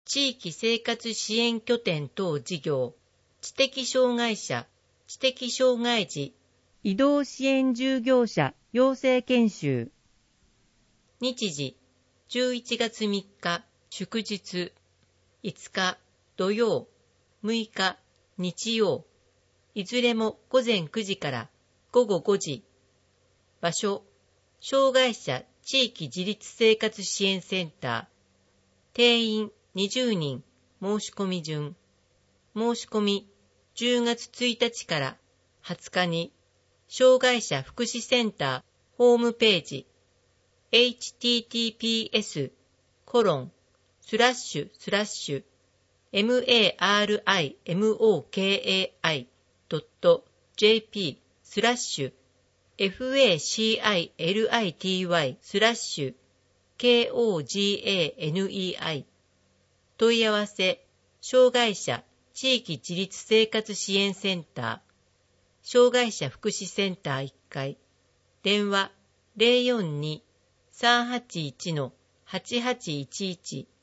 地域生活支援拠点等事業、知的障害者、知的障害児、 移動支援従業者養成研修。 日時、11月3日、祝日、5日、土曜、6日、日曜、いずれも午前9時から午後5時。場所、障害者地域自立生活支援センター。定員20人、申し込み順。申し込み、10月1日から20日に、障害者福祉センターホームページ、https://marimokai/facility/kogani 問い合わせ、障害者地域自立生活支援センター、障害者福祉センター1階、電話 042-381-8811